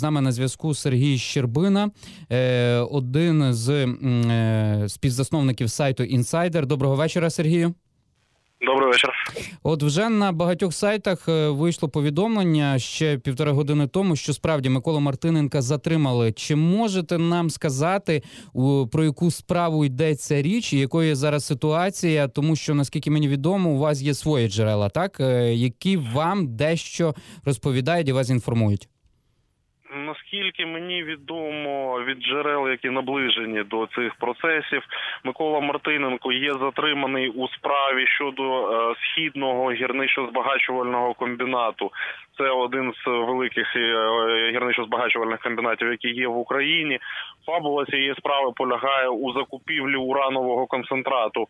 З нами на зв'язку Сергій Щербина, один з співзасновників сайту Інсайдер. Доброго вечора, Сергію. Добрий вечір. От вже на багатьох сайтах вийшло повідомлення ще 1,5 години тому, що справді Миколу Мартиненка затримали. Чи можете нам сказати, про яку справу йдеться річ і якою зараз ситуація? Тому що, наскільки мені відомо, у вас є свої джерела, так? Які вам дещо розповідають і вас інформують. Наскільки мені відомо від джерел, які наближені до цих процесів, Микола Мартиненко є затриманий у справі щодо Східного гірничо-збагачувального комбінату. Це один з великих гірничо-збагачувальних комбінатів, які є в Україні. Фабула цієї справи полягає у закупівлі уранового концентрату,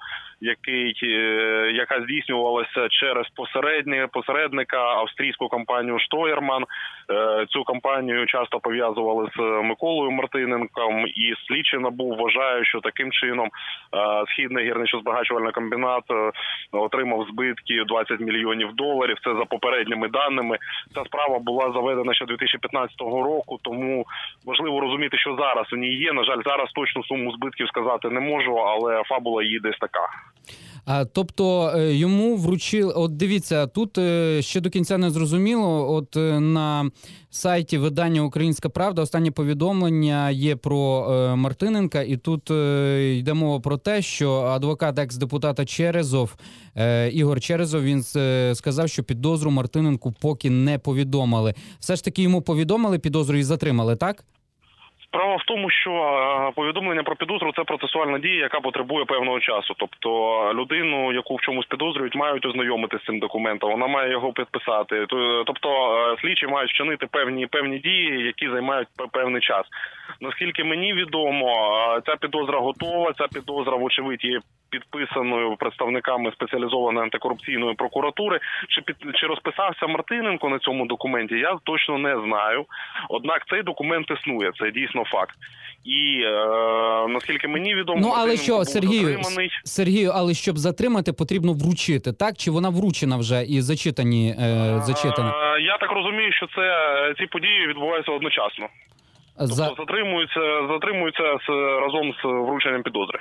яка здійснювалася через посередника, австрійську компанію «Штоєрман». Цю компанію часто пов'язували з Миколою Мартиненком, і слідчий НАБУ вважає, що таким чином Східний гірничо-збагачувальний комбінат отримав збитки $20 мільйонів. Це за попередніми даними. Ця справа була заведена ще 2015 року, тому важливо розуміти, що зараз у ній є. На жаль, зараз точну суму збитків сказати не можу, але фабула її десь така. Тобто йому вручили, от дивіться, тут ще до кінця не зрозуміло, от на сайті видання «Українська Правда» останнє повідомлення є про Мартиненка, і тут йде мова про те, що адвокат екс-депутата Черезов, Ігор Черезов, він сказав, що підозру Мартиненку поки не повідомили. Все ж таки йому повідомили підозру і затримали, так? Справа в тому, що повідомлення про підозру – це процесуальна дія, яка потребує певного часу. Тобто людину, яку в чомусь підозрюють, мають ознайомити з цим документом, вона має його підписати. Тобто слідчі мають вчинити певні дії, які займають певний час. Наскільки мені відомо, ця підозра готова, ця підозра, вочевидь, є підписаною представниками спеціалізованої антикорупційної прокуратури. Чи розписався Мартиненко на цьому документі, я точно не знаю. Однак цей документ існує, це дійсно факт. І наскільки мені відомо, але що, Сергію, але щоб затримати, потрібно вручити, так? Чи вона вручена вже і зачитана? Я так розумію, що ці події відбуваються одночасно. Тобто затримуються разом з врученням підозри.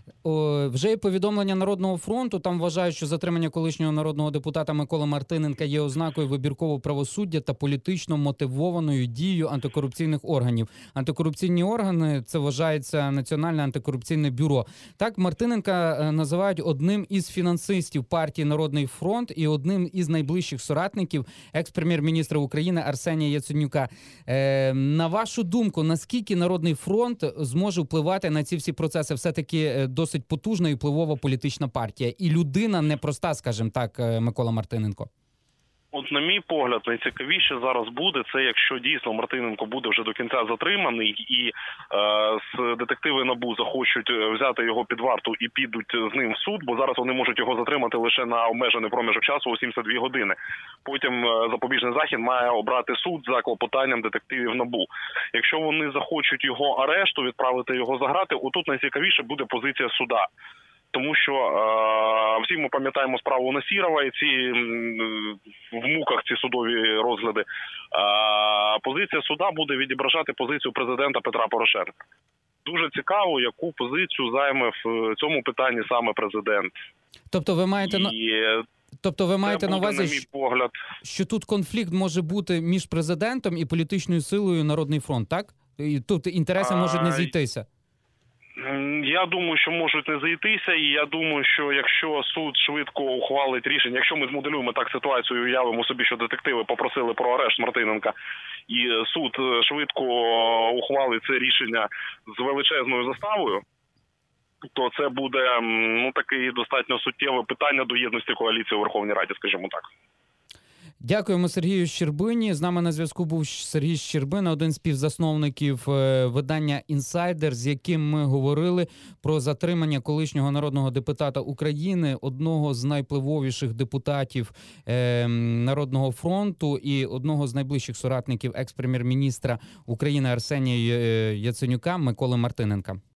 Вже є повідомлення Народного фронту, там вважають, що затримання колишнього народного депутата Миколи Мартиненка є ознакою вибіркового правосуддя та політично мотивованою дією антикорупційних органів. Антикорупційні органи – це вважається Національне антикорупційне бюро. Так, Мартиненка називають одним із фінансистів партії «Народний фронт» і одним із найближчих соратників екс-прем'єр-міністра України Арсенія Яценюка. На вашу думку, наскільки Народний фронт зможе впливати на ці всі процеси? Все-таки досить потужна і впливова політична партія. І людина непроста, скажімо так, Микола Мартиненко. От, на мій погляд, найцікавіше зараз буде, це якщо дійсно Мартиненко буде вже до кінця затриманий і детективи НАБУ захочуть взяти його під варту і підуть з ним в суд, бо зараз вони можуть його затримати лише на обмежений проміжок часу у 72 години. Потім запобіжний захід має обрати суд за клопотанням детективів НАБУ. Якщо вони захочуть його арешту, відправити його за грати, отут найцікавіше буде позиція суда. Тому що всі ми пам'ятаємо справу Насірова і в муках ці судові розгляди. Позиція суда буде відображати позицію президента Петра Порошенка. Дуже цікаво, яку позицію займе в цьому питанні саме президент. Тобто ви маєте на увазі, на мій погляд, що тут конфлікт може бути між президентом і політичною силою Народний фронт, так? І тут інтереси можуть не зійтися. Я думаю, що можуть не зійтися, і я думаю, що якщо суд швидко ухвалить рішення, якщо ми змоделюємо так ситуацію і уявимо собі, що детективи попросили про арешт Мартиненка, і суд швидко ухвалить це рішення з величезною заставою, то це буде таке достатньо суттєве питання до єдності коаліції у Верховній Раді, скажімо так. Дякуємо Сергію Щербині. З нами на зв'язку був Сергій Щербина, один з співзасновників видання «Інсайдер», з яким ми говорили про затримання колишнього народного депутата України, одного з найвпливовіших депутатів Народного фронту і одного з найближчих соратників екс-прем'єр-міністра України Арсенія Яценюка Миколи Мартиненка.